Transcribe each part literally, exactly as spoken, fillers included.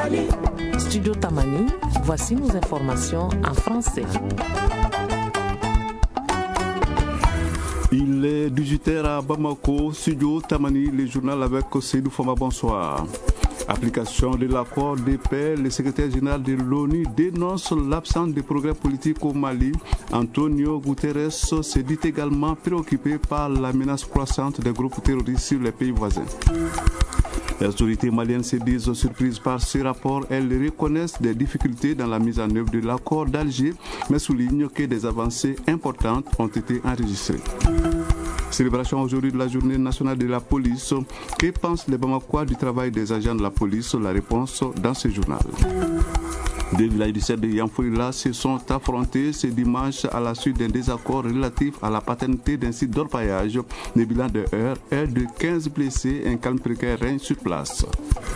Mali. Studio Tamani, voici nos informations en français. Il est dix-huit heures à Bamako, Studio Tamani, le journal avec Seydou Fama, bonsoir. Application de l'accord de paix, le secrétaire général de l'ONU dénonce l'absence de progrès politique au Mali. Antonio Guterres se dit également préoccupé par la menace croissante des groupes terroristes sur les pays voisins. Les autorités maliennes se disent surprises par ce rapport. Elles reconnaissent des difficultés dans la mise en œuvre de l'accord d'Alger, mais soulignent que des avancées importantes ont été enregistrées. Célébration aujourd'hui de la journée nationale de la police. Que pensent les Bamakois du travail des agents de la police? La réponse dans ce journal. Deux villages du C E D de Yamfourila se sont affrontés ce dimanche à la suite d'un désaccord relatif à la paternité d'un site d'orpaillage. Le bilan de heure est de quinze blessés. Un calme précaire règne sur place.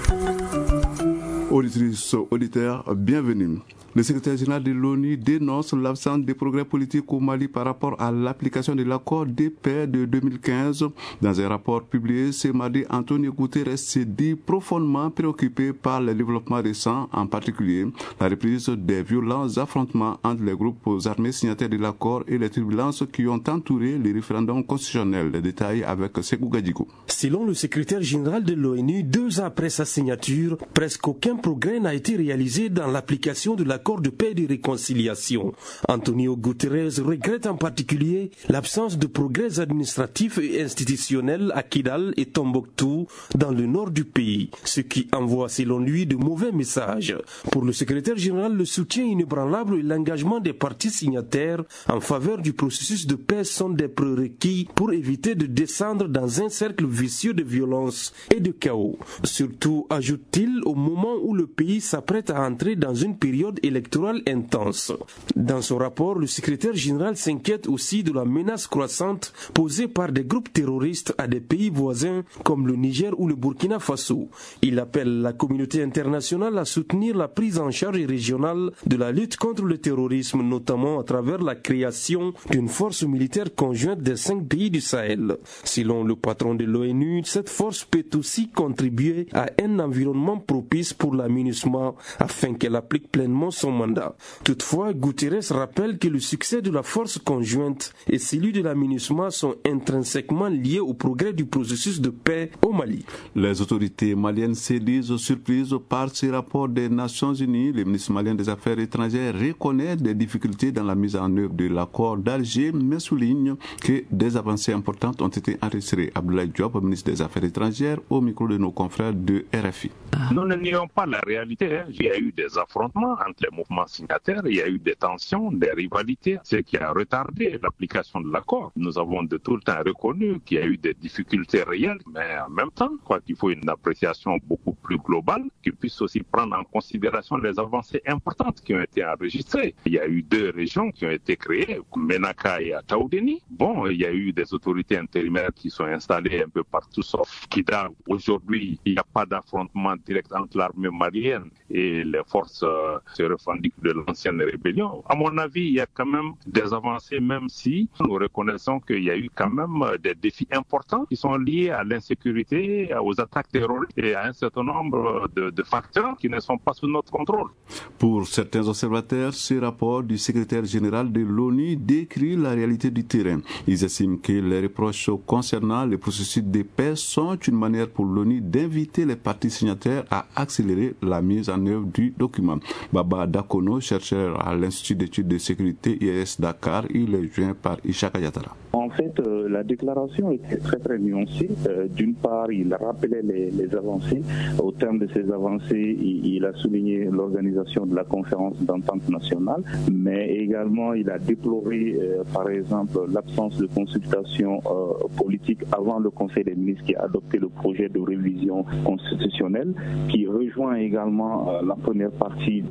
Auditrices, auditeurs, bienvenue. Le secrétaire général de l'ONU dénonce l'absence de progrès politique au Mali par rapport à l'application de l'accord de paix de deux mille quinze. Dans un rapport publié ce mardi, Antonio Guterres s'est dit profondément préoccupé par les développements récents, en particulier la reprise des violents affrontements entre les groupes armés signataires de l'accord et les turbulences qui ont entouré le référendum constitutionnel. Les détails avec Sekou Gadjigo. Selon le secrétaire général de l'ONU, deux ans après sa signature, presque aucun progrès n'a été réalisé dans l'application de l'accord de paix et de réconciliation. Antonio Guterres regrette en particulier l'absence de progrès administratifs et institutionnels à Kidal et Tombouctou dans le nord du pays, ce qui envoie selon lui de mauvais messages. Pour le secrétaire général, le soutien inébranlable et l'engagement des parties signataires en faveur du processus de paix sont des prérequis pour éviter de descendre dans un cercle vicieux de violence et de chaos. Surtout, ajoute-t-il, au moment où le pays s'apprête à entrer dans une période électorale intense. Dans son rapport, le secrétaire général s'inquiète aussi de la menace croissante posée par des groupes terroristes à des pays voisins comme le Niger ou le Burkina Faso. Il appelle la communauté internationale à soutenir la prise en charge régionale de la lutte contre le terrorisme, notamment à travers la création d'une force militaire conjointe des cinq pays du Sahel. Selon le patron de l'ONU, cette force peut aussi contribuer à un environnement propice pour la MINUSMA afin qu'elle applique pleinement son mandat. Toutefois, Guterres rappelle que le succès de la force conjointe et celui de la MINUSMA sont intrinsèquement liés au progrès du processus de paix au Mali. Les autorités maliennes se disent surprises par ce rapport des Nations Unies. Le ministre malien des Affaires étrangères reconnaît des difficultés dans la mise en œuvre de l'accord d'Alger, mais souligne que des avancées importantes ont été enregistrées. Abdoulaye Diop, ministre des Affaires étrangères, au micro de nos confrères de R F I. Nous ne nions pas la réalité. Il y a eu des affrontements entre les mouvements signataires, il y a eu des tensions, des rivalités, ce qui a retardé l'application de l'accord. Nous avons de tout le temps reconnu qu'il y a eu des difficultés réelles, mais en même temps, je crois qu'il faut une appréciation beaucoup plus globale qui puisse aussi prendre en considération les avancées importantes qui ont été enregistrées. Il y a eu deux régions qui ont été créées, Menaka et Taoudeni. Bon, il y a eu des autorités intérimaires qui sont installées un peu partout sauf Kidal. Aujourd'hui, il n'y a pas d'affrontement direct entre l'armée malienne et les forces euh, se revendiquent de l'ancienne rébellion. À mon avis, il y a quand même des avancées, même si nous reconnaissons qu'il y a eu quand même des défis importants qui sont liés à l'insécurité, aux attaques terroristes et à un certain nombre de, de facteurs qui ne sont pas sous notre contrôle. Pour certains observateurs, ce rapport du secrétaire général de l'ONU décrit la réalité du terrain. Ils estiment que les reproches concernant le processus de paix sont une manière pour l'ONU d'inviter les parties signataires à accélérer la mise en œuvre du document. Baba Dakono, chercheur à l'Institut d'études de sécurité I A S Dakar, il est joint par Ishaka Yatara. En fait, euh, la déclaration était très très nuancée. Euh, d'une part, il rappelait les, les avancées. Au terme de ces avancées, il, il a souligné l'organisation de la conférence d'entente nationale, mais également il a déploré, euh, par exemple, l'absence de consultation euh, politique avant le Conseil des ministres qui a adopté le projet de révision constitutionnelle, qui rejoint également euh, la première partie qui est le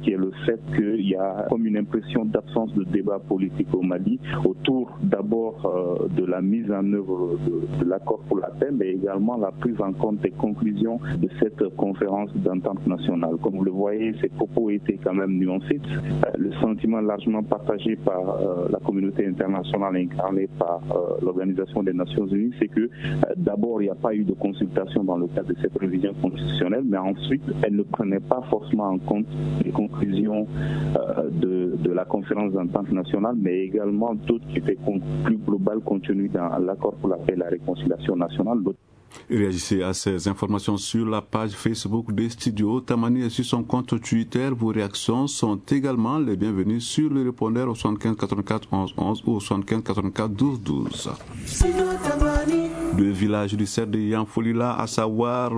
fait qu'il y a comme une impression d'absence de débat politique au Mali autour d'abord euh, de la mise en œuvre de, de l'accord pour la paix, mais également la prise en compte des conclusions de cette conférence d'entente nationale. Comme vous le voyez, ces propos étaient quand même nuancés. Euh, le sentiment largement partagé par euh, la communauté internationale incarnée par euh, l'Organisation des Nations Unies, c'est que euh, d'abord, il n'y a pas eu de consultation dans le cadre de cette révision constitutionnelle, mais ensuite, elle ne prenait pas forcément en compte les conclusions euh, de, de la conférence d'entente nationale, mais également d'autres qui étaient plus globales contenues dans l'accord pour la paix et la réconciliation nationale. Réagissez à ces informations sur la page Facebook des studios Tamani et sur son compte Twitter. Vos réactions sont également les bienvenues sur le répondeur au soixante-quinze quatre-vingt-quatre onze onze ou au soixante-quinze quatre-vingt-quatre douze douze. Deux villages du cercle de Yanfolila, à savoir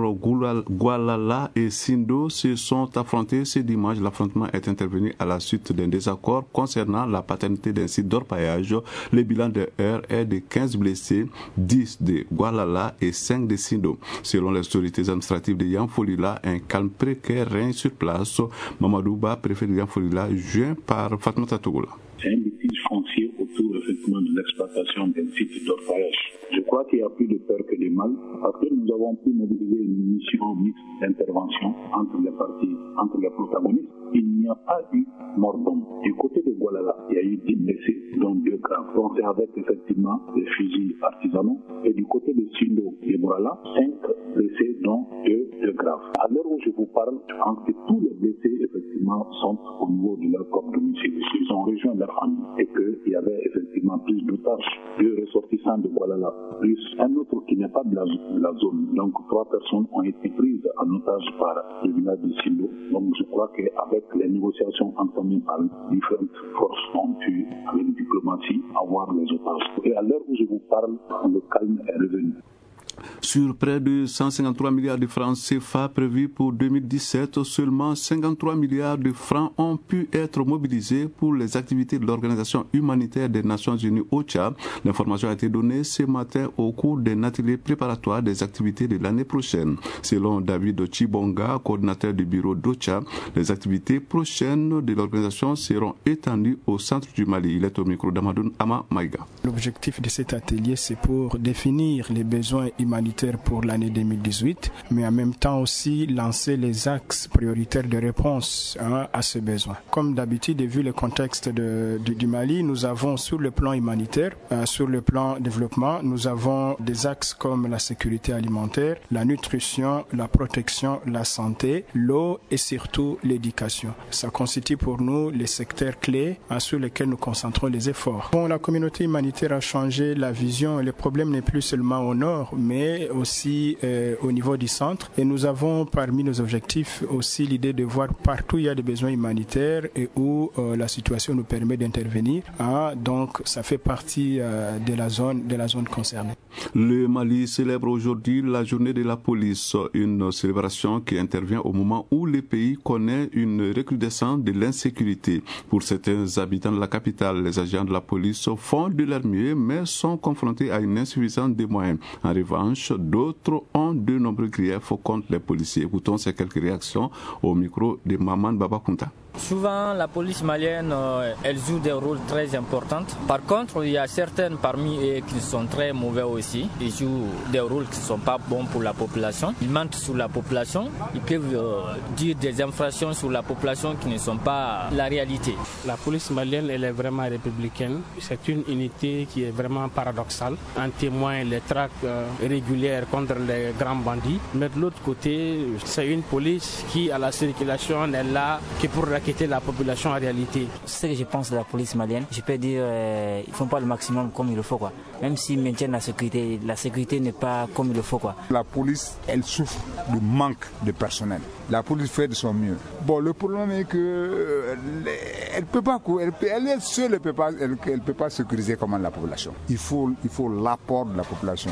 Gualala et Sindo, se sont affrontés ce dimanche. L'affrontement est intervenu à la suite d'un désaccord concernant la paternité d'un site d'orpaillage. Le bilan de heure est de quinze blessés, dix de Gualala et cinq de Sindo. Selon les autorités administratives de Yanfolila, un calme précaire règne sur place. Mamadou Ba, préfet de Yanfolila, joint par Fatmata Tougoula. C'est un litige foncier autour effectivement de l'exploitation d'un site d'orpaillage. Je crois qu'il y a plus de peur que de mal, parce que nous avons pu mobiliser une mission mixte d'intervention entre les parties, entre les protagonistes. Il n'y a pas eu mort d'homme. Du côté de Gualala, il y a eu dix blessés, dont deux graves. Donc c'est avec effectivement des fusils artisanaux. Et du côté de Sindo et Gualala, cinq blessés, dont deux, deux graves. À l'heure où je vous parle, je pense que tous les blessés effectivement sont au niveau de leur corps domicile. Ils ont rejoint leur famille et qu'il y avait effectivement plus d'otages, deux ressortissants de Gualala, plus un autre qui n'est pas de la, de la zone. Donc trois personnes ont été prises en otage par le village de Sindo. Donc je crois qu'avec les négociations entamées par différentes forces, on pu, avec diplomatie, avoir les otages. Et à l'heure où je vous parle, le calme est revenu. Sur près de cent cinquante-trois milliards de francs C F A prévus pour deux mille dix-sept, seulement cinquante-trois milliards de francs ont pu être mobilisés pour les activités de l'Organisation humanitaire des Nations Unies O C H A. L'information a été donnée ce matin au cours d'un atelier préparatoire des activités de l'année prochaine. Selon David Chibonga, coordinateur du bureau d'O C H A, les activités prochaines de l'organisation seront étendues au centre du Mali. Il est au micro d'Amadoun Ama Maïga. L'objectif de cet atelier, c'est pour définir les besoins humanitaire pour l'année deux mille dix-huit, mais en même temps aussi lancer les axes prioritaires de réponse hein, à ce besoin. Comme d'habitude, et vu le contexte de, de, du Mali, nous avons sur le plan humanitaire, euh, sur le plan développement, nous avons des axes comme la sécurité alimentaire, la nutrition, la protection, la santé, l'eau et surtout l'éducation. Ça constitue pour nous les secteurs clés hein, sur lesquels nous concentrons les efforts. Bon, la communauté humanitaire a changé la vision et le problème n'est plus seulement au nord, mais aussi euh, au niveau du centre. Et nous avons parmi nos objectifs aussi l'idée de voir partout où il y a des besoins humanitaires et où euh, la situation nous permet d'intervenir. Ah, donc ça fait partie euh, de la zone, de la zone concernée. Le Mali célèbre aujourd'hui la journée de la police, une célébration qui intervient au moment où le pays connaît une recrudescence de l'insécurité. Pour certains habitants de la capitale, les agents de la police font de leur mieux mais sont confrontés à une insuffisance des moyens. En revanche, d'autres ont de nombreux griefs contre les policiers. Écoutons ces quelques réactions au micro de Maman Baba Kunta. Souvent, la police malienne, euh, elle joue des rôles très importants. Par contre, il y a certaines parmi eux qui sont très mauvais aussi. Ils jouent des rôles qui ne sont pas bons pour la population. Ils mentent sur la population. Ils peuvent euh, dire des infractions sur la population qui ne sont pas la réalité. La police malienne, elle est vraiment républicaine. C'est une unité qui est vraiment paradoxale. En témoignent les traques euh, régulières contre les grands bandits. Mais de l'autre côté, c'est une police qui, à la circulation, est là que pour quitter la population en réalité. Ce que je pense de la police malienne, je peux dire euh, ils font pas le maximum comme il le faut quoi. Même s'ils maintiennent la sécurité, la sécurité n'est pas comme il le faut quoi. La police, elle souffre du manque de personnel. La police fait de son mieux. Bon, le problème est que euh, elle peut pas, elle, elle est seule, elle peut pas, elle, elle peut pas sécuriser comment la population. Il faut, il faut l'apport de la population.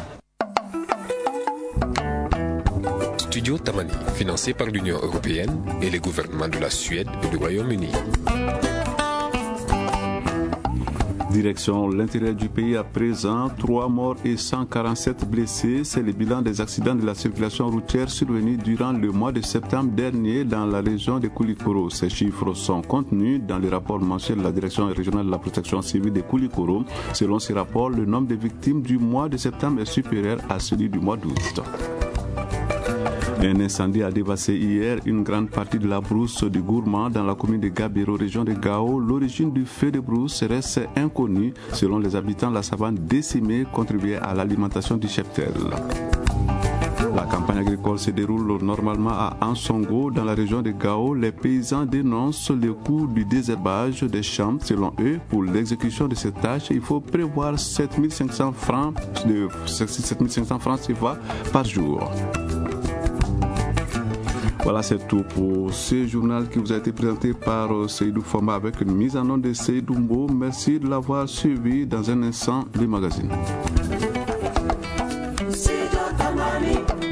Studio Tamani, financé par l'Union européenne et les gouvernements de la Suède et du Royaume-Uni. Direction l'intérieur du pays à présent, trois morts et cent quarante-sept blessés. C'est le bilan des accidents de la circulation routière survenus durant le mois de septembre dernier dans la région de Koulikoro. Ces chiffres sont contenus dans le rapport mensuel de la Direction régionale de la protection civile de Koulikoro. Selon ces rapports, le nombre de victimes du mois de septembre est supérieur à celui du mois d'août. Un incendie a dévasté hier une grande partie de la brousse du Gourmand dans la commune de Gabiro, région de Gao. L'origine du feu de brousse reste inconnue. Selon les habitants, la savane décimée contribuait à l'alimentation du cheptel. La campagne agricole se déroule normalement à Ansongo, dans la région de Gao. Les paysans dénoncent le coût du désherbage des champs. Selon eux, pour l'exécution de cette tâche, il faut prévoir sept mille cinq cents francs de sept mille cinq cents francs C F A par jour. Voilà, c'est tout pour ce journal qui vous a été présenté par Seydou Foma avec une mise en onde de Seydou Mbo. Merci de l'avoir suivi. Dans un instant, le magazine.